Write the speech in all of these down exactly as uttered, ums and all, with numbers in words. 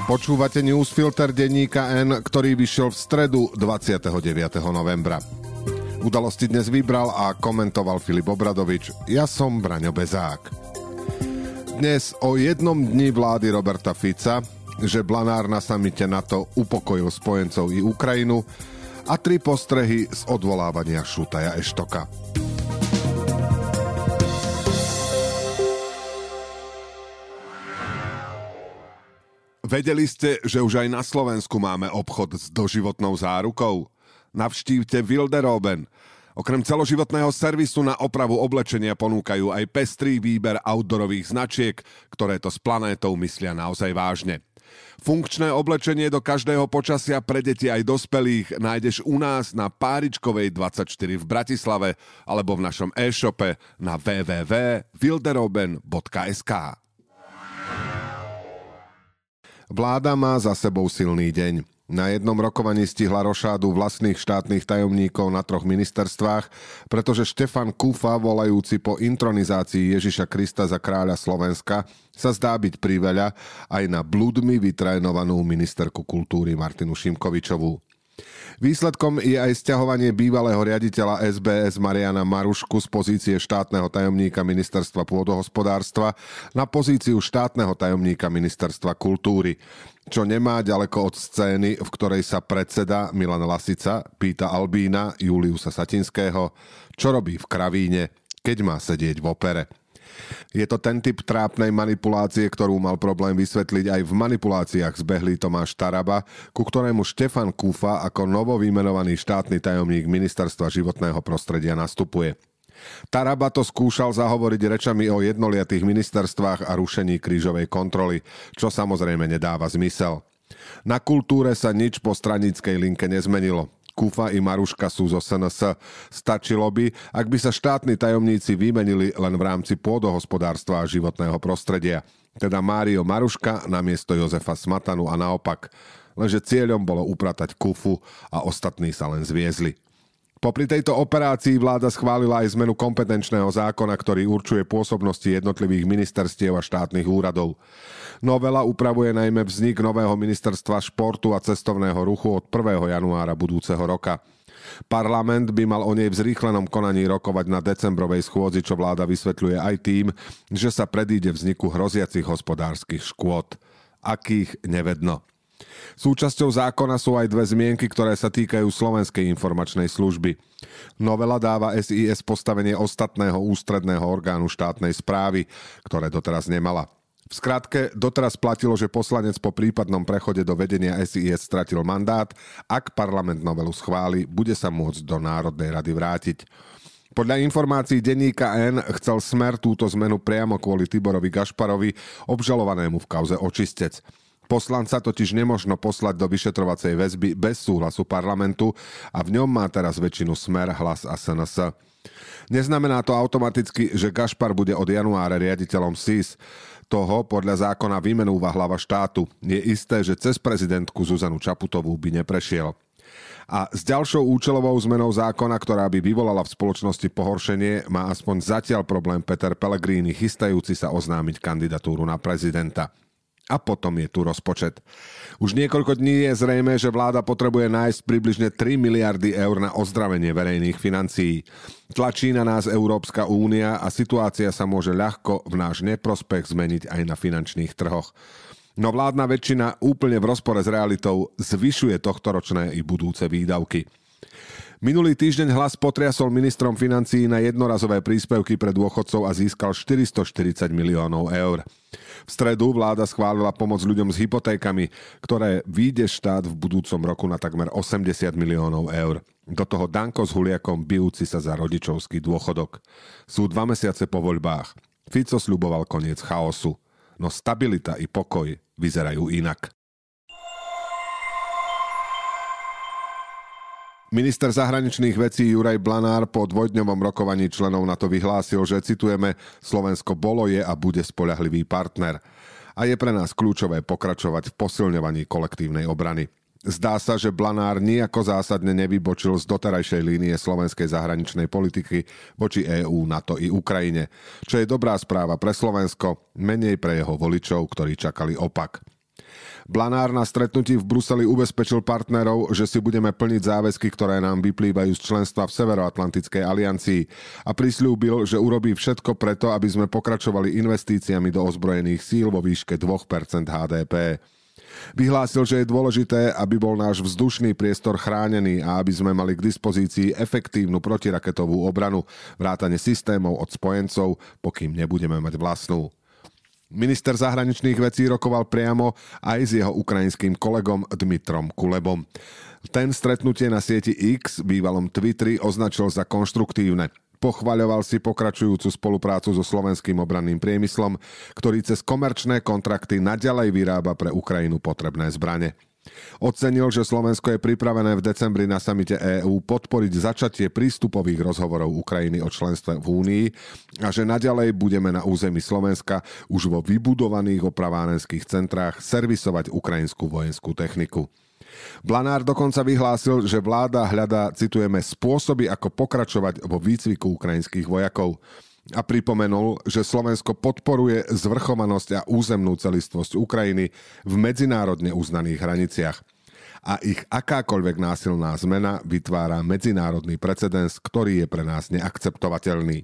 Počúvate newsfilter denníka N, ktorý vyšiel v stredu dvadsiateho deviateho novembra. Udalosti dnes vybral a komentoval Filip Obradovič. Ja som Braňo Bezák. Dnes o jednom dni vlády Roberta Fica, že Blanár na samite NATO upokojil spojencov i Ukrajinu a tri postrehy z odvolávania Šutaja Eštoka. Vedeli ste, že už aj na Slovensku máme obchod s doživotnou zárukou? Navštívte Wilderoben. Okrem celoživotného servisu na opravu oblečenia ponúkajú aj pestrý výber outdoorových značiek, ktoré to s planétou myslia naozaj vážne. Funkčné oblečenie do každého počasia pre deti aj dospelých nájdeš u nás na Páričkovej dvadsaťštyri v Bratislave alebo v našom e-shope na w w w bodka wilderoben bodka es ká. Vláda má za sebou silný deň. Na jednom rokovaní stihla rošádu vlastných štátnych tajomníkov na troch ministerstvách, pretože Štefan Kufa, volajúci po intronizácii Ježiša Krista za kráľa Slovenska, sa zdá byť priveľa aj na bludmi vytrénovanú ministerku kultúry Martinu Šimkovičovú. Výsledkom je aj sťahovanie bývalého riaditeľa es bé es Mariana Marušku z pozície štátneho tajomníka ministerstva pôdohospodárstva na pozíciu štátneho tajomníka ministerstva kultúry, čo nemá ďaleko od scény, v ktorej sa predseda Milan Lasica pýta Albína Juliusa Satinského, čo robí v Kravíne, keď má sedieť v opere. Je to ten typ trápnej manipulácie, ktorú mal problém vysvetliť aj v manipuláciách zbehlý Tomáš Taraba, ku ktorému Štefan Kufa ako novovymenovaný štátny tajomník ministerstva životného prostredia nastupuje. Taraba to skúšal zahovoriť rečami o jednoliatých ministerstvách a rušení krížovej kontroly, čo samozrejme nedáva zmysel. Na kultúre sa nič po stranickej linke nezmenilo. Kufa i Maruška sú zo es en es. Stačilo by, ak by sa štátni tajomníci vymenili len v rámci pôdohospodárstva a životného prostredia. Teda Mário Maruška namiesto Jozefa Smatanu a naopak. Lenže cieľom bolo upratať Kufu a ostatní sa len zviezli. Popri tejto operácii vláda schválila aj zmenu kompetenčného zákona, ktorý určuje pôsobnosti jednotlivých ministerstiev a štátnych úradov. Novela upravuje najmä vznik nového ministerstva športu a cestovného ruchu od prvého januára budúceho roka. Parlament by mal o nej v zrýchlenom konaní rokovať na decembrovej schôdzi, čo vláda vysvetľuje aj tým, že sa predíde vzniku hroziacich hospodárskych škôd. Akých nevedno. Súčasťou zákona sú aj dve zmienky, ktoré sa týkajú Slovenskej informačnej služby. Novela dáva es í es postavenie ostatného ústredného orgánu štátnej správy, ktoré doteraz nemala. V skratke, doteraz platilo, že poslanec po prípadnom prechode do vedenia es í es stratil mandát. Ak parlament novelu schváli, bude sa môcť do Národnej rady vrátiť. Podľa informácií denníka N chcel Smer túto zmenu priamo kvôli Tiborovi Gašparovi, obžalovanému v kauze Očistec. Poslanca totiž nemožno poslať do vyšetrovacej väzby bez súhlasu parlamentu a v ňom má teraz väčšinu Smer, Hlas a es en es. Neznamená to automaticky, že Gašpar bude od januára riaditeľom es í es. Toho podľa zákona vymenúva hlava štátu. Je isté, že cez prezidentku Zuzanu Čaputovú by neprešiel. A s ďalšou účelovou zmenou zákona, ktorá by vyvolala v spoločnosti pohoršenie, má aspoň zatiaľ problém Peter Pellegrini, chystajúci sa oznámiť kandidatúru na prezidenta. A potom je tu rozpočet. Už niekoľko dní je zrejmé, že vláda potrebuje nájsť približne tri miliardy eur na ozdravenie verejných financií. Tlačí na nás Európska únia a situácia sa môže ľahko v náš neprospech zmeniť aj na finančných trhoch. No vládna väčšina úplne v rozpore s realitou zvyšuje tohtoročné i budúce výdavky. Minulý týždeň Hlas potriasol ministrom financií na jednorazové príspevky pre dôchodcov a získal štyristoštyridsať miliónov eur. V stredu vláda schválila pomoc ľuďom s hypotékami, ktoré vyjde štát v budúcom roku na takmer osemdesiat miliónov eur. Do toho Danko s Huliakom bijúci sa za rodičovský dôchodok. Sú dva mesiace po voľbách. Fico sľuboval koniec chaosu. No stabilita i pokoj vyzerajú inak. Minister zahraničných vecí Juraj Blanár po dvojdňovom rokovaní členov NATO vyhlásil, že, citujeme, Slovensko bolo, je a bude spoľahlivý partner. A je pre nás kľúčové pokračovať v posilňovaní kolektívnej obrany. Zdá sa, že Blanár nijako zásadne nevybočil z doterajšej línie slovenskej zahraničnej politiky voči EÚ, NATO i Ukrajine, čo je dobrá správa pre Slovensko, menej pre jeho voličov, ktorí čakali opak. Blanár na stretnutí v Bruseli ubezpečil partnerov, že si budeme plniť záväzky, ktoré nám vyplývajú z členstva v Severoatlantickej aliancii a prisľúbil, že urobí všetko preto, aby sme pokračovali investíciami do ozbrojených síl vo výške dva percentá há dé pé. Vyhlásil, že je dôležité, aby bol náš vzdušný priestor chránený a aby sme mali k dispozícii efektívnu protiraketovú obranu, vrátane systémov od spojencov, pokým nebudeme mať vlastnú. Minister zahraničných vecí rokoval priamo aj s jeho ukrajinským kolegom Dmitrom Kulebom. Ten stretnutie na sieti X, bývalom Twitteri, označil za konštruktívne. Pochvaľoval si pokračujúcu spoluprácu so slovenským obranným priemyslom, ktorý cez komerčné kontrakty naďalej vyrába pre Ukrajinu potrebné zbrane. Ocenil, že Slovensko je pripravené v decembri na samite EÚ podporiť začatie prístupových rozhovorov Ukrajiny o členstve v Únii a že naďalej budeme na území Slovenska už vo vybudovaných opravárenských centrách servisovať ukrajinskú vojenskú techniku. Blanár dokonca vyhlásil, že vláda hľadá, citujeme, spôsoby, ako pokračovať vo výcviku ukrajinských vojakov a pripomenul, že Slovensko podporuje zvrchovanosť a územnú celistvosť Ukrajiny v medzinárodne uznaných hraniciach a ich akákoľvek násilná zmena vytvára medzinárodný precedens, ktorý je pre nás neakceptovateľný.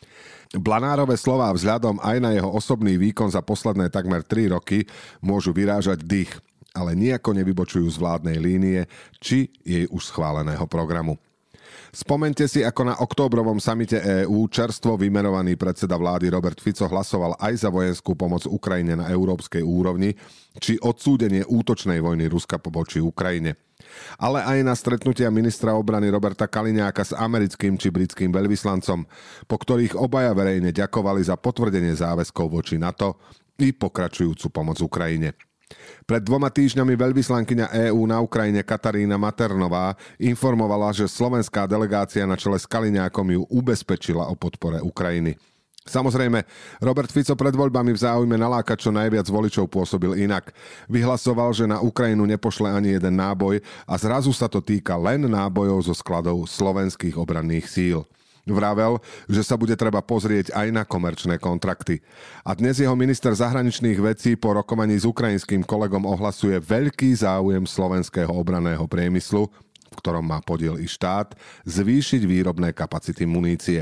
Blanárove slová vzhľadom aj na jeho osobný výkon za posledné takmer tri roky môžu vyrážať dých, ale nijako nevybočujú z vládnej línie či jej už schváleného programu. Spomente si, ako na októbrovom samite EÚ čerstvo vymenovaný predseda vlády Robert Fico hlasoval aj za vojenskú pomoc Ukrajine na európskej úrovni, či odsúdenie útočnej vojny Ruska voči Ukrajine. Ale aj na stretnutia ministra obrany Roberta Kaliňáka s americkým či britským veľvyslancom, po ktorých obaja verejne ďakovali za potvrdenie záväzkov voči NATO i pokračujúcu pomoc Ukrajine. Pred dvoma týždňami veľvyslankyňa EÚ na Ukrajine Katarína Maternová informovala, že slovenská delegácia na čele s Kaliňákom ju ubezpečila o podpore Ukrajiny. Samozrejme, Robert Fico pred voľbami v záujme nalákať čo najviac voličov pôsobil inak. Vyhlasoval, že na Ukrajinu nepošle ani jeden náboj a zrazu sa to týka len nábojov zo skladov slovenských obranných síl. Vravel, že sa bude treba pozrieť aj na komerčné kontrakty. A dnes jeho minister zahraničných vecí po rokovaní s ukrajinským kolegom ohlasuje veľký záujem slovenského obranného priemyslu, v ktorom má podiel i štát, zvýšiť výrobné kapacity munície.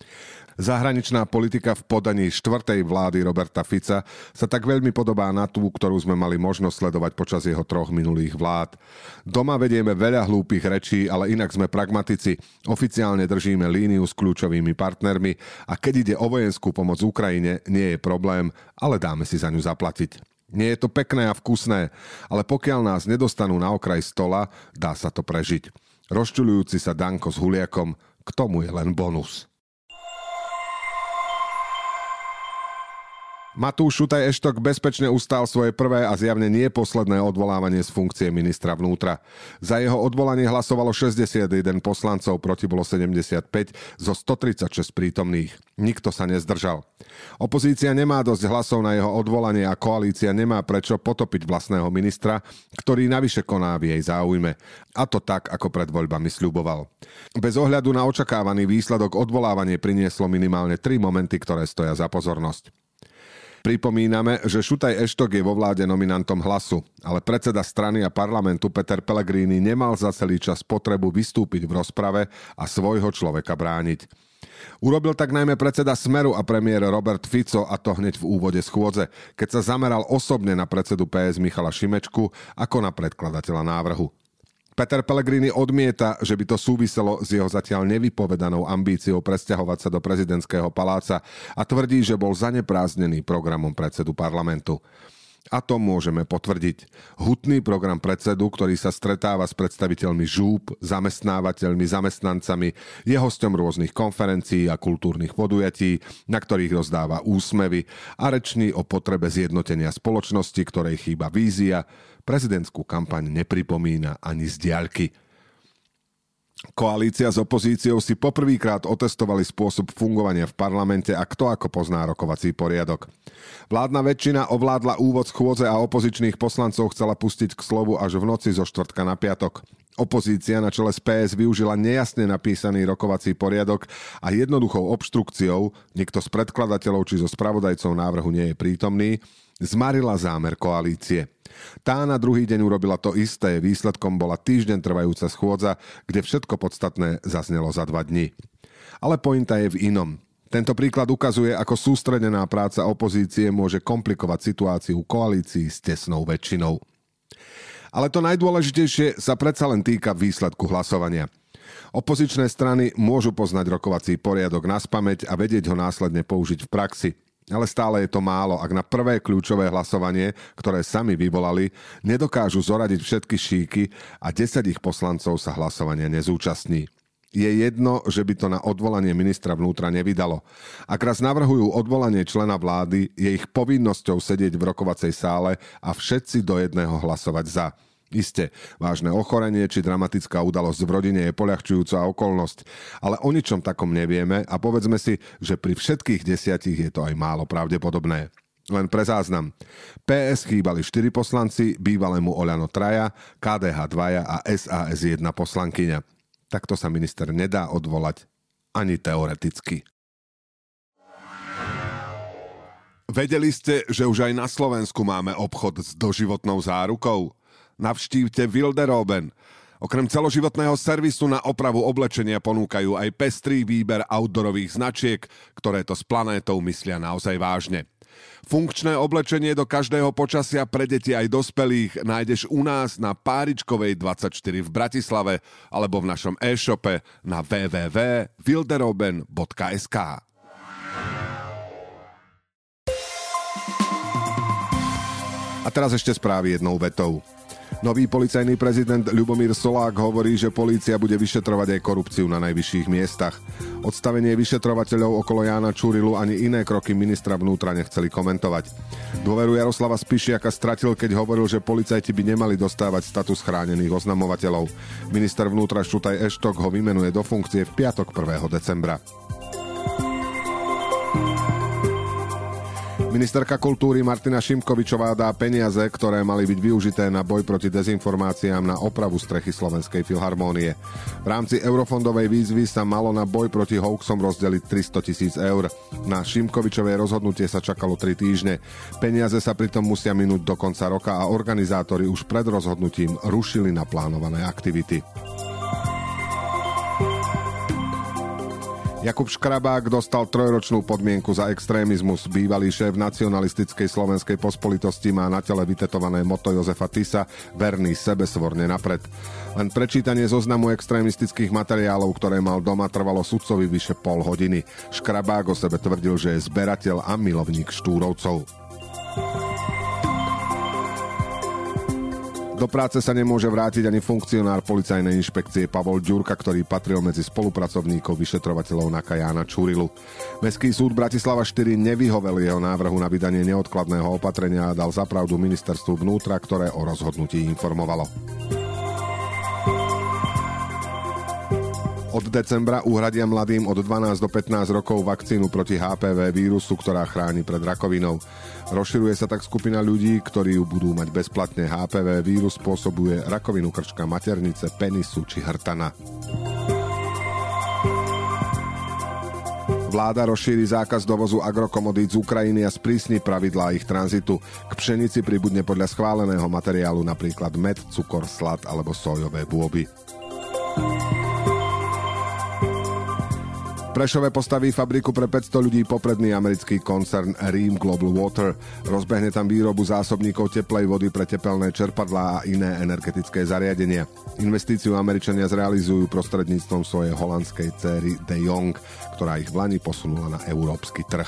Zahraničná politika v podaní štvrtej vlády Roberta Fica sa tak veľmi podobá na tú, ktorú sme mali možnosť sledovať počas jeho troch minulých vlád. Doma vedieme veľa hlúpych rečí, ale inak sme pragmatici. Oficiálne držíme líniu s kľúčovými partnermi a keď ide o vojenskú pomoc Ukrajine, nie je problém, ale dáme si za ňu zaplatiť. Nie je to pekné a vkusné, ale pokiaľ nás nedostanú na okraj stola, dá sa to prežiť. Rozčuľujúci sa Danko s Huliakom, k tomu je len bonus. Matúš Šutaj Eštok bezpečne ustál svoje prvé a zjavne nie posledné odvolávanie z funkcie ministra vnútra. Za jeho odvolanie hlasovalo šesťdesiatjeden poslancov, proti bolo sedemdesiatpäť zo stotridsaťšesť prítomných. Nikto sa nezdržal. Opozícia nemá dosť hlasov na jeho odvolanie a koalícia nemá prečo potopiť vlastného ministra, ktorý navyše koná v jej záujme. A to tak, ako pred voľbami sľuboval. Bez ohľadu na očakávaný výsledok odvolávanie prinieslo minimálne tri momenty, ktoré stoja za pozornosť. Pripomíname, že Šutaj Eštok je vo vláde nominantom Hlasu, ale predseda strany a parlamentu Peter Pellegrini nemal za celý čas potrebu vystúpiť v rozprave a svojho človeka brániť. Urobil tak najmä predseda Smeru a premiér Robert Fico, a to hneď v úvode schôdze, keď sa zameral osobne na predsedu pé es Michala Šimečku ako na predkladateľa návrhu. Peter Pellegrini odmieta, že by to súviselo s jeho zatiaľ nevypovedanou ambíciou presťahovať sa do prezidentského paláca a tvrdí, že bol zaneprázdnený programom predsedu parlamentu. A to môžeme potvrdiť. Hutný program predsedu, ktorý sa stretáva s predstaviteľmi žúb, zamestnávateľmi, zamestnancami, je hosťom rôznych konferencií a kultúrnych podujatí, na ktorých rozdáva úsmevy a reční o potrebe zjednotenia spoločnosti, ktorej chýba vízia, prezidentskú kampaň nepripomína ani z diaľky. Koalícia s opozíciou si poprvýkrát otestovali spôsob fungovania v parlamente a kto ako pozná rokovací poriadok. Vládna väčšina ovládla úvod schôdze a opozičných poslancov chcela pustiť k slovu až v noci zo štvrtka na piatok. Opozícia na čele s pé es využila nejasne napísaný rokovací poriadok a jednoduchou obštrukciou, niekto z predkladateľov či zo spravodajcov návrhu nie je prítomný, zmarila zámer koalície. Tá na druhý deň urobila to isté, výsledkom bola týždeň trvajúca schôdza, kde všetko podstatné zaznelo za dva dni. Ale pointa je v inom. Tento príklad ukazuje, ako sústredená práca opozície môže komplikovať situáciu koalícií s tesnou väčšinou. Ale to najdôležitejšie sa predsa len týka výsledku hlasovania. Opozičné strany môžu poznať rokovací poriadok naspamäť a vedieť ho následne použiť v praxi. Ale stále je to málo, ak na prvé kľúčové hlasovanie, ktoré sami vyvolali, nedokážu zoradiť všetky šíky a desať ich poslancov sa hlasovania nezúčastní. Je jedno, že by to na odvolanie ministra vnútra nevydalo. Ak raz navrhujú odvolanie člena vlády, je ich povinnosťou sedieť v rokovacej sále a všetci do jedného hlasovať za. Isté, vážne ochorenie či dramatická udalosť v rodine je poľahčujúca okolnosť, ale o ničom takom nevieme a povedzme si, že pri všetkých desiatich je to aj málo pravdepodobné. Len pre záznam. pé es chýbali štyri poslanci, bývalému Oľano traja, ká dé há dvaja a es a es jedna poslankyňa. Takto sa minister nedá odvolať ani teoreticky. Vedeli ste, že už aj na Slovensku máme obchod s doživotnou zárukou? Navštívte Wilderoben. Okrem celoživotného servisu na opravu oblečenia ponúkajú aj pestrý výber outdoorových značiek, ktoré to s planétou myslia naozaj vážne. Funkčné oblečenie do každého počasia pre deti aj dospelých nájdeš u nás na Páričkovej dvadsaťštyri v Bratislave alebo v našom e-shope na w w w bodka wilderoben bodka es ká. A teraz ešte správy jednou vetou. Nový policajný prezident Ľubomír Solák hovorí, že polícia bude vyšetrovať aj korupciu na najvyšších miestach. Odstavenie vyšetrovateľov okolo Jána Čurilu ani iné kroky ministra vnútra nechceli komentovať. Dôveru Jaroslava Spišiaka stratil, keď hovoril, že policajti by nemali dostávať status chránených oznamovateľov. Minister vnútra Šutaj Eštok ho vymenuje do funkcie v piatok prvého decembra. Ministerka kultúry Martina Šimkovičová dá peniaze, ktoré mali byť využité na boj proti dezinformáciám na opravu strechy Slovenskej filharmónie. V rámci eurofondovej výzvy sa malo na boj proti hoaxom rozdeliť tristotisíc eur. Na Šimkovičové rozhodnutie sa čakalo tri týždne. Peniaze sa pritom musia minúť do konca roka a organizátori už pred rozhodnutím rušili naplánované aktivity. Jakub Škrabák dostal trojročnú podmienku za extrémizmus. Bývalý šéf nacionalistickej slovenskej pospolitosti má na tele vytetované motto Jozefa Tisa verný sebe svorne napred. Len prečítanie zoznamu extrémistických materiálov, ktoré mal doma, trvalo sudcovi vyše pol hodiny. Škrabák o sebe tvrdil, že je zberateľ a milovník štúrovcov. Do práce sa nemôže vrátiť ani funkcionár policajnej inšpekcie Pavol Ďurka, ktorý patril medzi spolupracovníkov vyšetrovateľov Naka Jána Čurilu. Mestský súd Bratislava štyri nevyhovel jeho návrhu na vydanie neodkladného opatrenia a dal za pravdu ministerstvu vnútra, ktoré o rozhodnutí informovalo. Od decembra uhradia mladým od dvanásť do pätnásť rokov vakcínu proti há pé vé vírusu, ktorá chráni pred rakovinou. Rozširuje sa tak skupina ľudí, ktorí ju budú mať bezplatne. há pé vé vírus spôsobuje rakovinu krčka maternice, penisu či hrtana. Vláda rozšíri zákaz dovozu agrokomodít z Ukrajiny a sprísni pravidlá ich tranzitu. K pšenici pribudne podľa schváleného materiálu napríklad med, cukor, slad alebo sojové bôby. Prešove postaví fabriku pre päťsto ľudí popredný americký koncern Rheem Global Water. Rozbehne tam výrobu zásobníkov teplej vody pre tepelné čerpadlá a iné energetické zariadenia. Investíciu Američania zrealizujú prostredníctvom svojej holandskej dcéry De Jong, ktorá ich vlani posunula na európsky trh.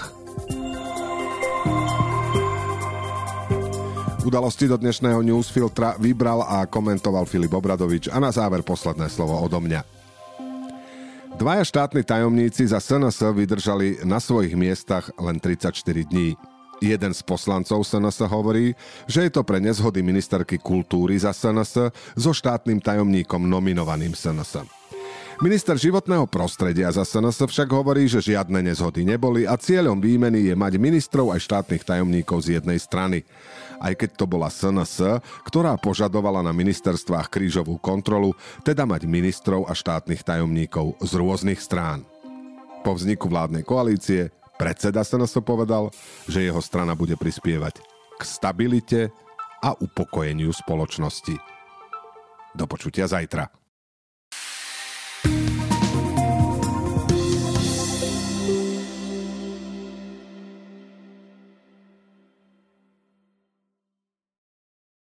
Udalosti do dnešného newsfiltra vybral a komentoval Filip Obradovič a na záver posledné slovo odo mňa. Dvaja štátni tajomníci za es en es vydržali na svojich miestach len tridsaťštyri dní. Jeden z poslancov es en es hovorí, že je to pre nezhody ministerky kultúry za es en es so štátnym tajomníkom nominovaným es en es. Minister životného prostredia za es en es však hovorí, že žiadne nezhody neboli a cieľom výmeny je mať ministrov aj štátnych tajomníkov z jednej strany. Aj keď to bola es en es, ktorá požadovala na ministerstvách krížovú kontrolu, teda mať ministrov a štátnych tajomníkov z rôznych strán. Po vzniku vládnej koalície predseda es en es povedal, že jeho strana bude prispievať k stabilite a upokojeniu spoločnosti. Do počutia zajtra.